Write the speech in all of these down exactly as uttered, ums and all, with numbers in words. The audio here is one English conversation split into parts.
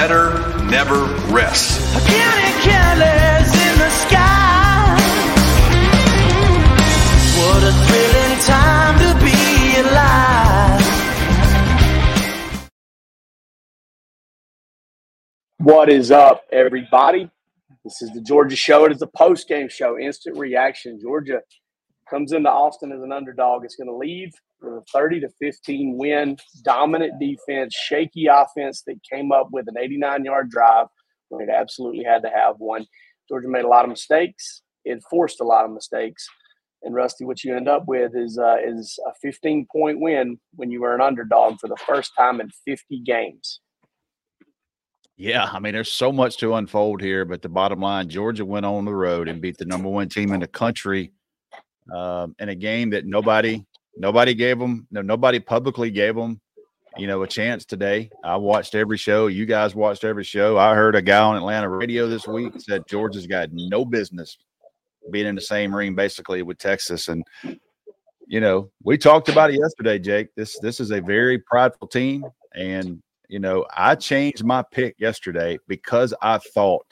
better never rests. Counting careless in the sky. What a thrilling time to be alive. What is up, everybody? This is the Georgia Show. It is a post-game show, instant reaction. Georgia comes into Austin as an underdog. It's going to leave with a thirty to fifteen win, dominant defense, shaky offense that came up with an eighty-nine-yard drive when it absolutely had to have one. Georgia made a lot of mistakes. It forced a lot of mistakes. And, Rusty, what you end up with is uh, is a fifteen-point win when you were an underdog for the first time in fifty games. Yeah, I mean, there's so much to unfold here, but the bottom line, Georgia went on the road and beat the number one team in the country um, in a game that nobody nobody gave them, no, nobody publicly gave them, you know, a chance today. I watched every show. You guys watched every show. I heard a guy on Atlanta radio this week said Georgia's got no business being in the same ring basically with Texas. And, you know, we talked about it yesterday, Jake. This this is a very prideful team, and you know, I changed my pick yesterday because I thought,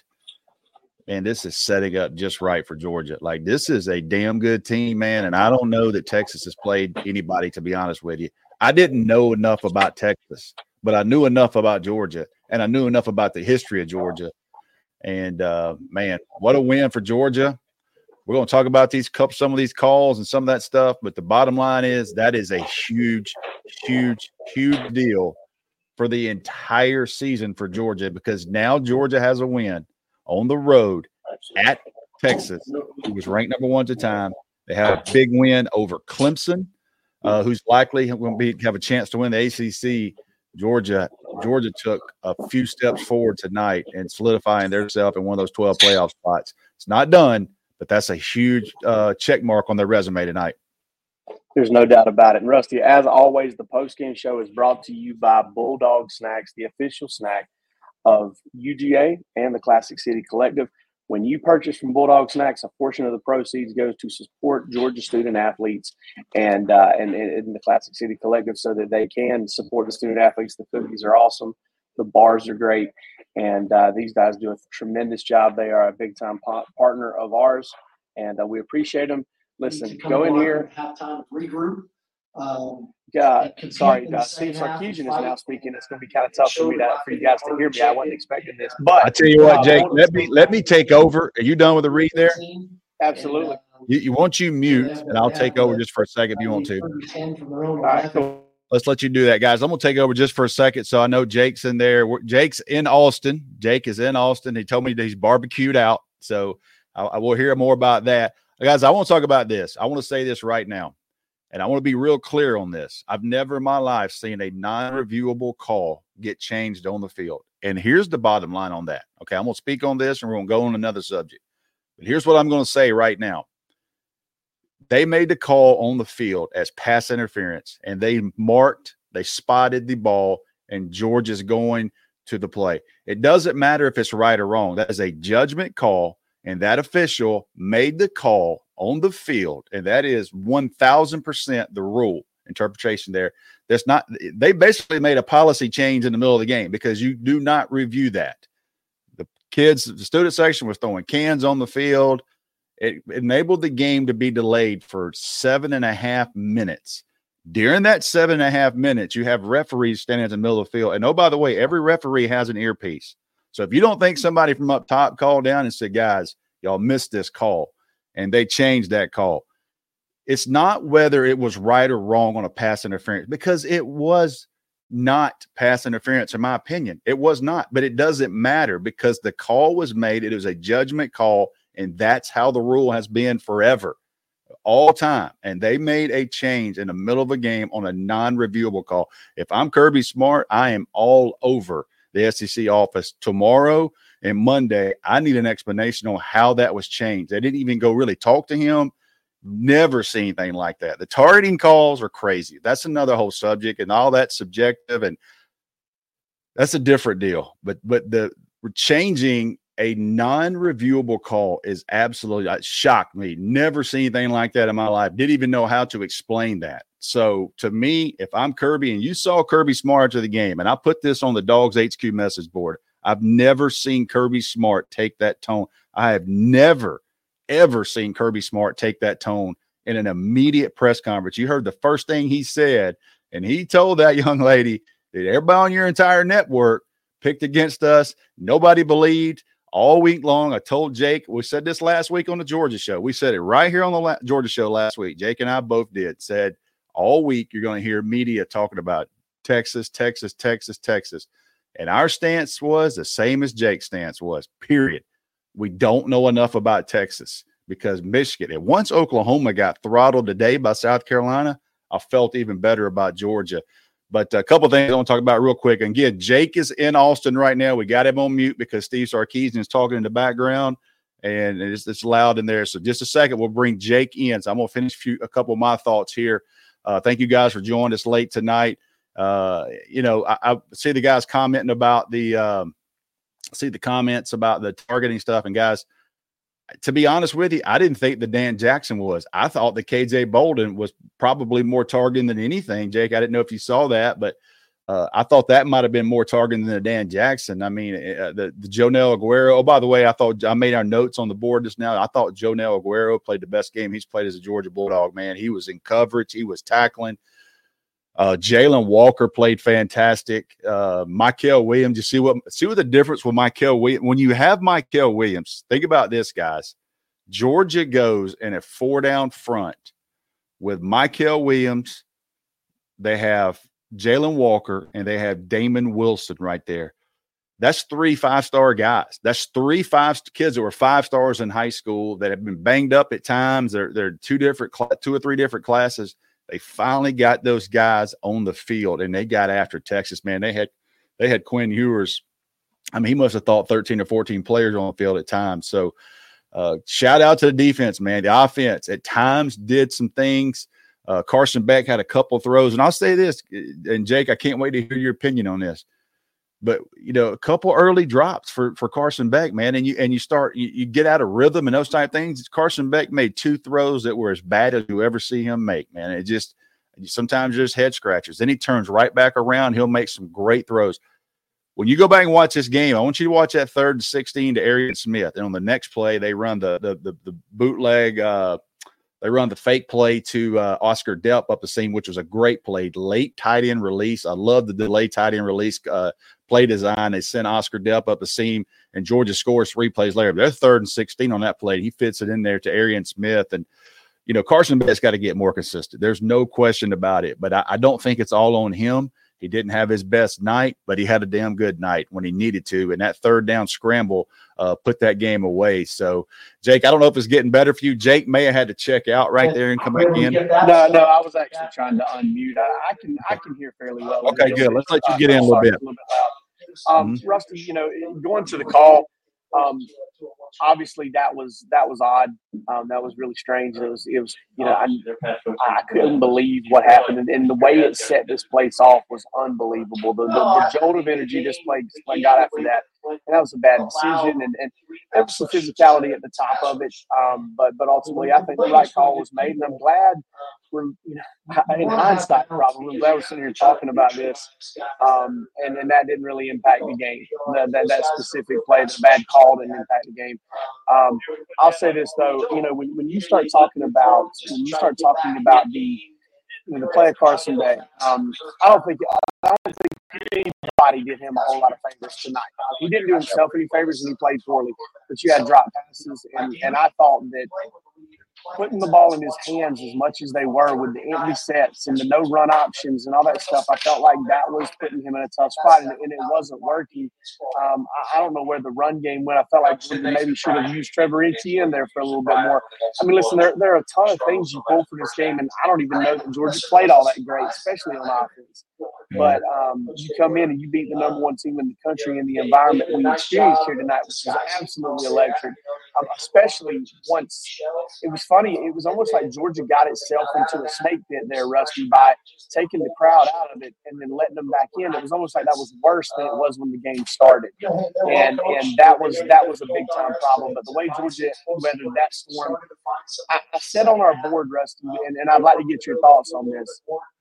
man, this is setting up just right for Georgia. Like, this is a damn good team, man. And I don't know that Texas has played anybody, to be honest with you. I didn't know enough about Texas, but I knew enough about Georgia, and I knew enough about the history of Georgia. And, uh, man, what a win for Georgia. We're going to talk about these cup, some of these calls and some of that stuff. But the bottom line is that is a huge, huge, huge deal for the entire season for Georgia, because now Georgia has a win on the road at Texas, who was ranked number one at the time. They had a big win over Clemson, uh, who's likely going to be have a chance to win the A C C. Georgia, Georgia took a few steps forward tonight and solidifying themselves in one of those twelve playoff spots. It's not done, but that's a huge uh, check mark on their resume tonight. There's no doubt about it. And, Rusty, as always, the postgame show is brought to you by Bulldog Snacks, the official snack of U G A and the Classic City Collective. When you purchase from Bulldog Snacks, a portion of the proceeds goes to support Georgia student athletes and, uh, and, and the Classic City Collective so that they can support the student athletes. The cookies are awesome. The bars are great. And uh, these guys do a tremendous job. They are a big-time pa- partner of ours, and uh, we appreciate them. Listen, go in here. Halftime regroup. Um, yeah, sorry, uh, Steve Sarkisian is now speaking. It's going to be kind of tough for me to, for you guys to hear me. I wasn't expecting this, but I tell you what, Jake, let me let me take over. Are you done with the read there? Absolutely. You, you want you mute, and I'll take over just for a second if you want to. All right, cool. Let's let you do that, guys. I'm going to take over just for a second. So I know Jake's in there. We're, Jake's in Austin. Jake is in Austin. He told me that he's barbecued out. So I, I will hear more about that. Guys, I want to talk about this. I want to say this right now, and I want to be real clear on this. I've never in my life seen a non-reviewable call get changed on the field. And here's the bottom line on that. Okay, I'm going to speak on this, and we're going to go on another subject. But here's what I'm going to say right now. They made the call on the field as pass interference, and they marked, they spotted the ball, and Georgia's going to the play. It doesn't matter if it's right or wrong. That is a judgment call. And that official made the call on the field, and that is one thousand percent the rule interpretation there. That's not – they basically made a policy change in the middle of the game because you do not review that. The kids, the student section was throwing cans on the field. It enabled the game to be delayed for seven and a half minutes. During that seven and a half minutes, you have referees standing in the middle of the field. And, oh, by the way, every referee has an earpiece. So if you don't think somebody from up top called down and said, guys, y'all missed this call, and they changed that call, it's not whether it was right or wrong on a pass interference, because it was not pass interference, in my opinion. It was not, but it doesn't matter because the call was made. It was a judgment call, and that's how the rule has been forever, all time. And they made a change in the middle of a game on a non-reviewable call. If I'm Kirby Smart, I am all over the S E C office tomorrow and Monday. I need an explanation on how that was changed. They didn't even go really talk to him. Never seen anything like that. The targeting calls are crazy. That's another whole subject, and all that's subjective, and that's a different deal. But but the changing a non-reviewable call is absolutely it shocked me. Never seen anything like that in my life. Didn't even know how to explain that. So to me, if I'm Kirby and you saw Kirby Smart to the game, and I put this on the Dogs H Q message board, I've never seen Kirby Smart take that tone. I have never, ever seen Kirby Smart take that tone in an immediate press conference. You heard the first thing he said, and he told that young lady that everybody on your entire network picked against us. Nobody believed all week long. I told Jake, we said this last week on the Georgia show. We said it right here on the la- Georgia show last week. Jake and I both did. Said all week you're going to hear media talking about Texas, Texas, Texas, Texas. And our stance was the same as Jake's stance was, period. We don't know enough about Texas because Michigan, and once Oklahoma got throttled today by South Carolina, I felt even better about Georgia. But a couple of things I want to talk about real quick. And again, Jake is in Austin right now. We got him on mute because Steve Sarkisian is talking in the background, and it's, it's loud in there. So just a second, we'll bring Jake in. So I'm going to finish a, few, a couple of my thoughts here. Uh, thank you guys for joining us late tonight. Uh, you know, I, I see the guys commenting about the um, see the comments about the targeting stuff. And guys, to be honest with you, I didn't think that Dan Jackson was. I thought that K J Bolden was probably more targeting than anything. Jake, I didn't know if you saw that, but uh, I thought that might have been more targeting than Dan Jackson. I mean, uh, the, the Jonel Aguero. Oh, by the way, I thought I made our notes on the board just now. I thought Jonel Aguero played the best game he's played as a Georgia Bulldog, man. He was in coverage. He was tackling. Uh, Jalen Walker played fantastic. Uh, Mykel Williams, you see what see what the difference with Mykel Williams. When you have Mykel Williams, think about this, guys. Georgia goes in a four down front with Mykel Williams. They have Jalen Walker and they have Damon Wilson right there. That's three five-star guys. That's three five kids that were five stars in high school that have been banged up at times. They're they're two different two or three different classes. They finally got those guys on the field, and they got after Texas, man. They had they had Quinn Ewers. I mean, he must have thought thirteen or fourteen players on the field at times. So uh, shout out to the defense, man. The offense at times did some things. Uh, Carson Beck had a couple throws. And I'll say this, and Jake, I can't wait to hear your opinion on this. But, you know, a couple early drops for, for Carson Beck, man. And you and you start, you, you get out of rhythm and those type of things. Carson Beck made two throws that were as bad as you ever see him make, man. It just, sometimes just head scratchers. Then he turns right back around. He'll make some great throws. When you go back and watch this game, I want you to watch that third and sixteen to Arian Smith. And on the next play, they run the the the, the bootleg, uh, they run the fake play to uh, Oscar Delp up the seam, which was a great play. Late tight end release. I love the delayed tight end release uh, play design. They sent Oscar Delp up the seam, and Georgia scores three plays later. They're third and sixteen on that play. He fits it in there to Arian Smith. And, you know, Carson Beck's got to get more consistent. There's no question about it. But I, I don't think it's all on him. He didn't have his best night, but he had a damn good night when he needed to. And that third down scramble uh, put that game away. So, Jake, I don't know if it's getting better for you. Jake may have had to check out right there and come back in. No, no, I was actually trying to unmute. I, I can I can hear fairly well. Okay, good. Let's let you get in a little bit. Um, Mm-hmm. Rusty, you know, going to the call, um, obviously that was that was odd. Um, that was really strange. It was, it was, you know, I, I couldn't believe what happened, and, and the way it set this place off was unbelievable. The, the, the jolt of energy this place got after that, and that was a bad decision, and, and there was some physicality at the top of it. Um, but but ultimately, I think the right call was made, and I'm glad we're, you know, in hindsight, probably I'm glad we're sitting here talking about this, um, and and that didn't really impact the game. That that, that specific play, the bad call didn't impact the game. Um, I'll say this though, you know, when, when you start talking about when you start talking about the you know, the play of Carson Beck, um, I don't think I don't think anybody did him a whole lot of favors tonight. He didn't do himself any favors, and he played poorly. But you had drop passes, and, and I thought that putting the ball in his hands as much as they were with the empty sets and the no run options and all that stuff, I felt like that was putting him in a tough spot, and, and it wasn't working. Um, I, I don't know where the run game went. I felt like we maybe should have used Trevor Etienne there for a little bit more. I mean, listen, there, there are a ton of things you pull for this game, and I don't even know that Georgia played all that great, especially on offense. But um, you come in and you beat the number one team in the country in the environment we experienced here tonight, which is absolutely electric, um, especially once – it was funny. It was almost like Georgia got itself into a snake pit there, Rusty, by taking the crowd out of it and then letting them back in. It was almost like that was worse than it was when the game started. And and that was that was a big-time problem. But the way Georgia weathered that storm, I, I said on our board, Rusty, and, and I'd like to get your thoughts on this.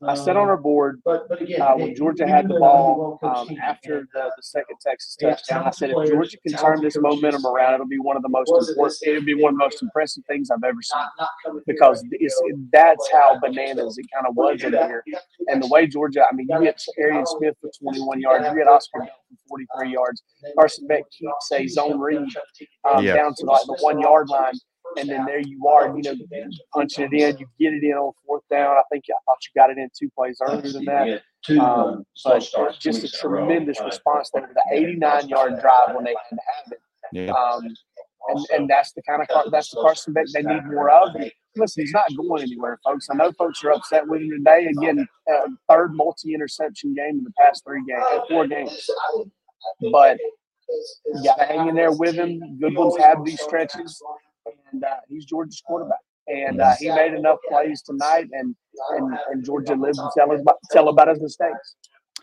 I sat on our board But, but again, uh, when Georgia had the ball um, after the, the second Texas touchdown. I said, if Georgia can turn this momentum around, it'll be one of the most important. It'll be one of the most impressive things I've ever seen, because it's, that's how bananas it kind of was in here. And the way Georgia, I mean, you get Arian Smith for twenty-one yards, you get Oscar for forty-three yards. Carson Beck keeps a zone read um, Yeah. down to like the one yard line. And then there you are, you know, punching it in. You get it in on fourth down. I think I thought you got it in two plays earlier than that. Um, but just a tremendous response there to the eighty-nine yard drive when they had to have it. Yeah. Um, and, and that's the kind of car, that's the Carson Beck they need more of. And listen, he's not going anywhere, folks. I know folks are upset with him today. Again, uh, third multi-interception game in the past three games, uh, four games. But you got to hang in there with him. Good ones have these stretches. And uh, he's Georgia's quarterback, and uh, he made enough plays tonight, and and, and Georgia lived to tell us about, tell about his mistakes.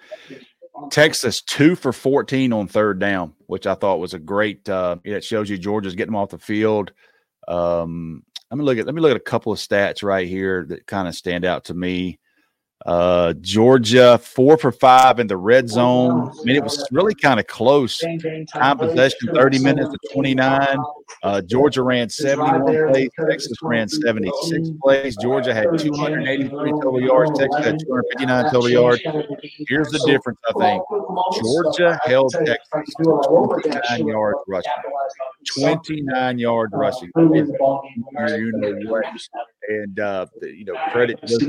Texas two for fourteen on third down, which I thought was a great. Uh, it shows you Georgia's getting them off the field. Um, let me look at let me look at a couple of stats right here that kind of stand out to me. Uh, Georgia four for five in the red zone. I mean, it was really kind of close. Time possession thirty minutes to twenty-nine. Uh, Georgia ran seventy-one plays. Texas ran seventy-six plays. Georgia had two hundred eighty-three total yards. Texas had two hundred fifty-nine total yards. Here's the difference, I think. Georgia held Texas to twenty-nine yards rushing. twenty-nine yards rushing. You know what? And uh, you know, credit to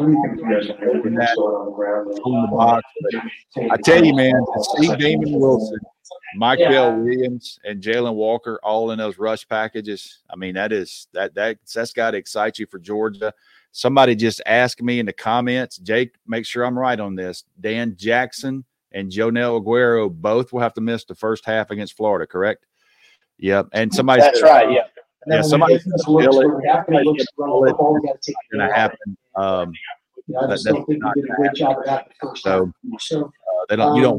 in that on the box. But I tell you, man, to see Damon Wilson, Mike yeah. Bell Williams, and Jalen Walker all in those rush packages, I mean, that is that that that's got to excite you for Georgia. Somebody just asked me in the comments, Jake, make sure I'm right on this. Dan Jackson and Jonel Aguero both will have to miss the first half against Florida, correct? Yep. And somebody that's said, right. Yeah. Yeah. Somebody said, going to happen. Um, that, that's not going to happen. So uh, they don't. You don't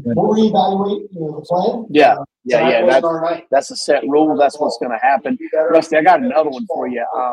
win. Yeah. Yeah. Yeah. That's that's a set rule. That's what's going to happen. Rusty, I got another one for you. Um,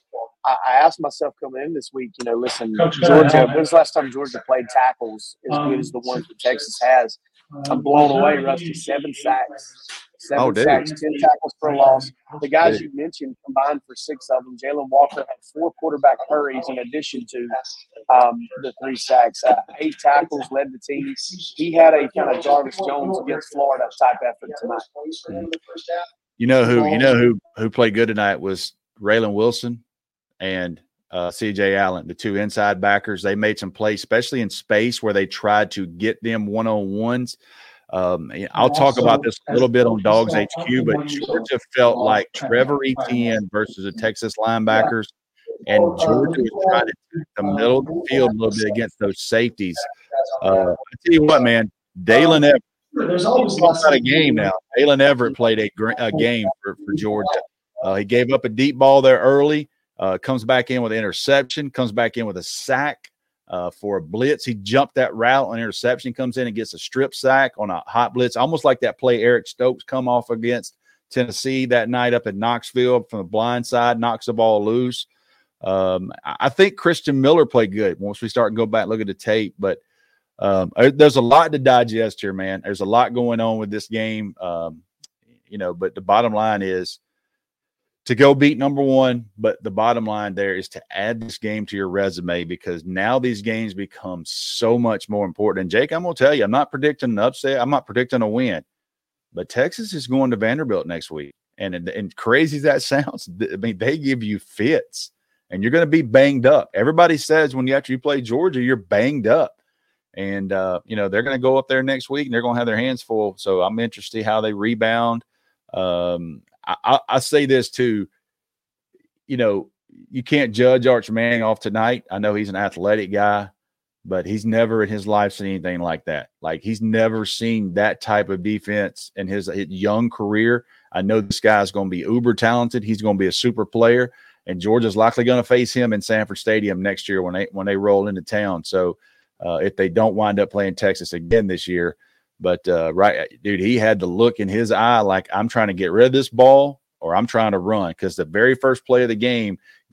I, I asked myself coming in this week, you know, listen, Georgia, when's the last time Georgia played tackles as good as the ones that Texas has? I'm blown away, Rusty. Seven sacks. Seven oh, sacks, ten tackles for a loss. The guys you mentioned combined for six of them. Jalen Walker had four quarterback hurries in addition to um, the three sacks. Uh, eight tackles, led the team. He had a kind of Jarvis Jones against Florida type effort tonight. You know who? You know who? Who played good tonight was Raylan Wilson and uh, C J Allen, the two inside backers. They made some plays, especially in space where they tried to get them one on ones. Um, I'll talk about this a little bit on Dogs H Q, but Georgia felt like Trevor Etienne versus the Texas linebackers, and Georgia was trying to take the middle of the field a little bit against those safeties. Uh, I tell you what, man, Dalen Everett. There's always not a game now. Dalen Everett played a, a game for, for Georgia. Uh, he gave up a deep ball there early, uh, comes back in with an interception, comes back in with a sack. Uh, for a blitz, he jumped that route on interception, comes in and gets a strip sack on a hot blitz, almost like that play Eric Stokes come off against Tennessee that night up in Knoxville from the blind side, knocks the ball loose. Um, I think Christian Miller played good once we start and go back and look at the tape, but um, there's a lot to digest here, man. There's a lot going on with this game, um, you know, but the bottom line is to go beat number one, but the bottom line there is to add this game to your resume because now these games become so much more important. And Jake, I'm going to tell you, I'm not predicting an upset. I'm not predicting a win, but Texas is going to Vanderbilt next week. And, and crazy as that sounds, I mean, they give you fits and you're going to be banged up. Everybody says when you after you play Georgia, you're banged up. And, uh, you know, they're going to go up there next week and they're going to have their hands full. So I'm interested to see how they rebound. Um, I, I say this too, you know, you can't judge Arch Manning off tonight. I know he's an athletic guy, but he's never in his life seen anything like that. Like he's never seen that type of defense in his, his young career. I know this guy's going to be uber talented. He's going to be a super player, and Georgia's likely going to face him in Sanford Stadium next year when they when they roll into town. So uh, if they don't wind up playing Texas again this year. But, uh, right, dude, he had the look in his eye like I'm trying to get rid of this ball or I'm trying to run because the very first play of the game,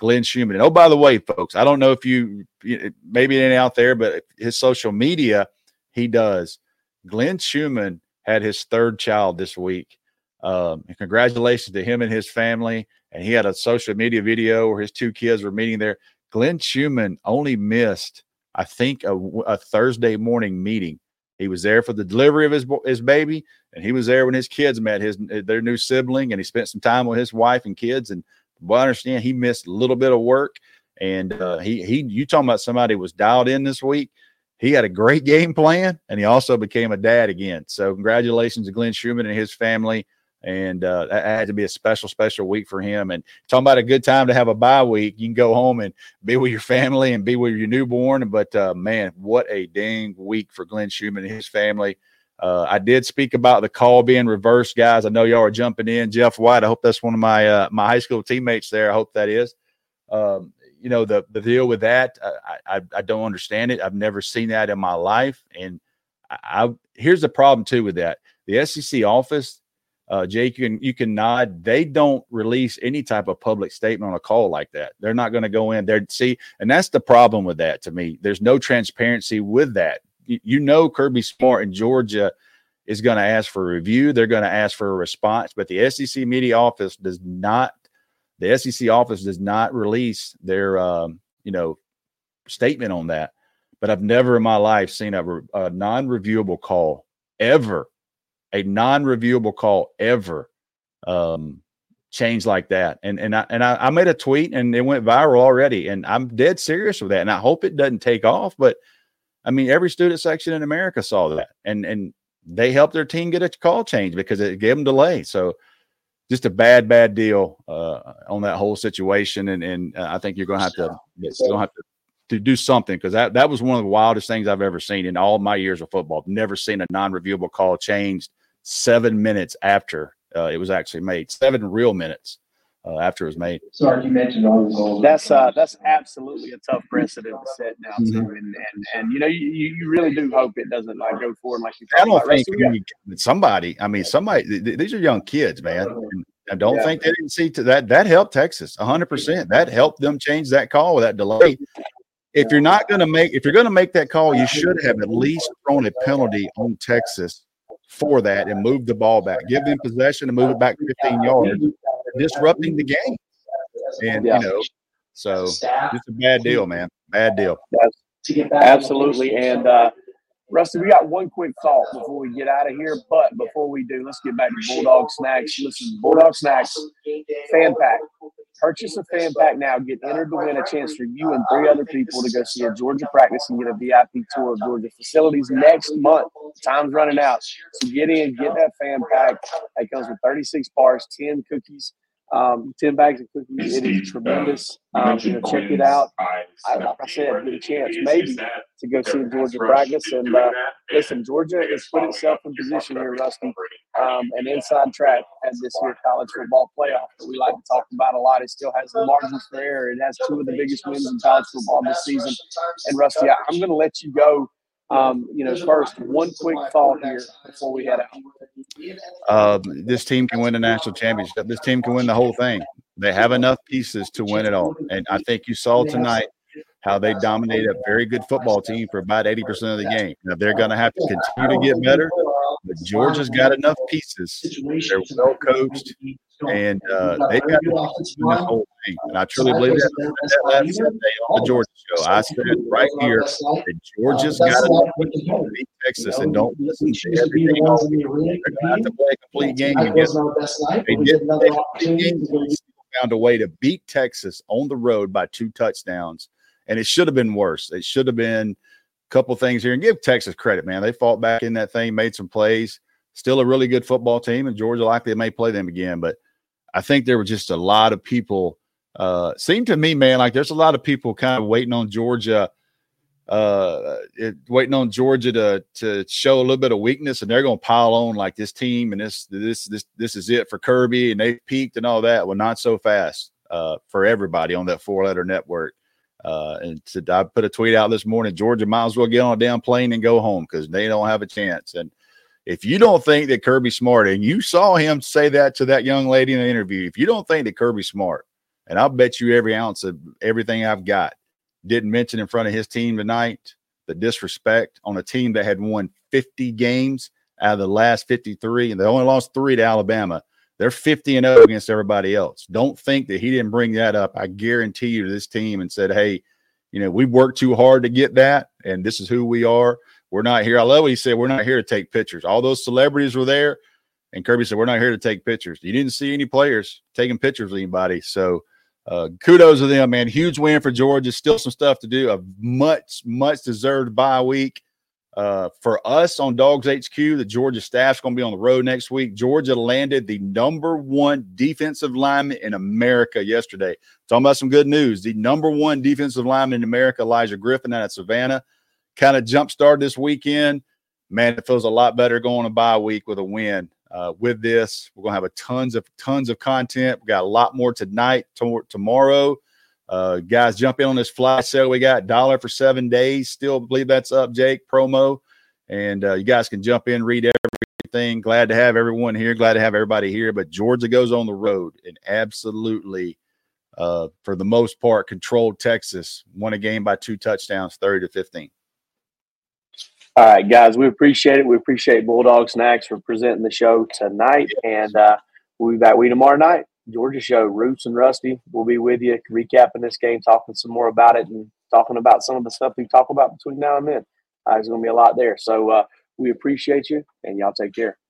Glenn Schumann. And oh, by the way, folks, I don't know if you, maybe it ain't out there, but his social media, he does. Glenn Schumann had his third child this week. Um, and congratulations to him and his family. And he had a social media video where his two kids were meeting there. Glenn Schumann only missed, I think, a, a Thursday morning meeting. He was there for the delivery of his his baby, and he was there when his kids met his their new sibling, and he spent some time with his wife and kids. And well, I understand he missed a little bit of work, and uh, he he you talking about somebody who was dialed in this week. He had a great game plan, and he also became a dad again. So congratulations to Glenn Schumann and his family. And uh, that had to be a special, special week for him. And talking about a good time to have a bye week, you can go home and be with your family and be with your newborn. But, uh, man, what a dang week for Glenn Schumann and his family. Uh, I did speak about the call being reversed, guys. I know y'all are jumping in. Jeff White, I hope that's one of my uh, my high school teammates there. I hope that is. Um, you know, the, the deal with that, I, I, I don't understand it. I've never seen that in my life. And I, I here's the problem, too, with that. The S E C office, Uh, Jake, you can, you can nod. They don't release any type of public statement on a call like that. They're not going to go in there. See, and that's the problem with that to me. There's no transparency with that. You, you know, Kirby Smart in Georgia is going to ask for a review. They're going to ask for a response, but the S E C media office does not, the S E C office does not release their, um, you know, statement on that. But I've never in my life seen a, a non-reviewable call ever. A non-reviewable call ever um, change like that. And and I and I, I made a tweet and it went viral already. And I'm dead serious with that. And I hope it doesn't take off. But I mean, every student section in America saw that. And and they helped their team get a call change because it gave them delay. So just a bad, bad deal uh, on that whole situation. And and uh, I think you're going to have to you're going to have to to do something, because that, that was one of the wildest things I've ever seen in all my years of football. I've never seen a non-reviewable call changed seven minutes after uh, it was actually made. Seven real minutes uh, after it was made. Sorry, you mentioned all the goals. That's uh, that's absolutely a tough precedent to set now too, Mhm. and, and and you know you, you really do hope it doesn't like go forward like you. I don't about. think Rusty, we got- somebody, I mean, somebody, th- th- these are young kids, man. And I don't Yeah. think they didn't see to that. That helped Texas one hundred percent. That helped them change that call with that delay. If you're not going to make, if you're going to make that call, you should have at least thrown a penalty on Texas for that and moved the ball back. Give them possession and move it back fifteen yards, disrupting the game. And, Yeah. you know, so it's a bad deal, man. Bad deal. Absolutely. And uh, Rusty, we got one quick thought before we get out of here. But before we do, let's get back to Bulldog Snacks. Listen, Bulldog Snacks fan pack. Purchase a fan pack now. Get entered to win a chance for you and three other people to go see a Georgia practice and get a V I P tour of Georgia facilities next month. Time's running out. So get in, get that fan pack. It comes with thirty-six bars, ten cookies, um, ten bags of cookies. It is tremendous. Um, you know, check it out. I, like I said, get a chance maybe to go see a Georgia practice. And uh, listen, Georgia has put itself in position here, Rusty, um, an inside track at this here college football playoff that we like to talk about a lot. It still has the margins for error. It has two of the biggest wins in college football this season. And Rusty, I, I'm going to let you go. Um, you know, first, one quick thought here before we head out. Uh, this team can win the national championship. This team can win the whole thing. They have enough pieces to win it all. And I think you saw tonight how they dominated a very good football team for about eighty percent of the game. Now, they're going to have to continue to get better, but Georgia's got enough pieces. They're well coached, and uh, they've got to win this whole thing. And I truly believe that. I said that last Sunday on the Georgia show. I said right here that Georgia's got enough to beat Texas, and don't listen to everything else. They're going to have to play a complete game to get them. They did play a complete game. They still found a way to beat Texas on the road by two touchdowns. And it should have been worse. It should have been a couple things here. And give Texas credit, man. They fought back in that thing, made some plays. Still a really good football team, and Georgia likely may play them again. But I think there were just a lot of people. Uh, seemed to me, man, like there's a lot of people kind of waiting on Georgia, uh, it, waiting on Georgia to to show a little bit of weakness, and they're going to pile on like this team and this this this this is it for Kirby, and they peaked and all that. Well, not so fast uh, for everybody on that four-letter network. Uh, and to, I put a tweet out this morning, Georgia might as well get on a damn plane and go home because they don't have a chance. And if you don't think that Kirby Smart, and you saw him say that to that young lady in the interview, if you don't think that Kirby Smart and I'll bet you every ounce of everything I've got. Didn't mention in front of his team tonight the disrespect on a team that had won fifty games out of the last fifty-three, and they only lost three to Alabama. They're fifty and oh against everybody else. Don't think that he didn't bring that up. I guarantee you to this team and said, hey, you know, we worked too hard to get that, and this is who we are. We're not here. I love what he said. We're not here to take pictures. All those celebrities were there, and Kirby said, we're not here to take pictures. You didn't see any players taking pictures with anybody. So uh, kudos to them, man. Huge win for Georgia. Still some stuff to do. A much, much deserved bye week. Uh, for us on Dogs H Q, the Georgia staff's going to be on the road next week. Georgia landed the number one defensive lineman in America yesterday. Talking about some good news. The number one defensive lineman in America, Elijah Griffin out of Savannah, kind of jump-started this weekend. Man, it feels a lot better going a bye week with a win. Uh, with this, we're going to have a tons of tons of content. We got a lot more tonight, to- tomorrow. Uh, guys, jump in on this flash sale. We got dollar for seven days. Still believe that's up, Jake, promo. And uh, you guys can jump in, read everything. Glad to have everyone here. Glad to have everybody here. But Georgia goes on the road and absolutely, uh, for the most part, controlled Texas. Won a game by two touchdowns, thirty to fifteen. All right, guys, we appreciate it. We appreciate Bulldog Snacks for presenting the show tonight. And uh, we'll be back we tomorrow night. Georgia show, Roots and Rusty will be with you, recapping this game, talking some more about it, and talking about some of the stuff we talk about between now and then. Uh, there's going to be a lot there. So uh, we appreciate you, and y'all take care.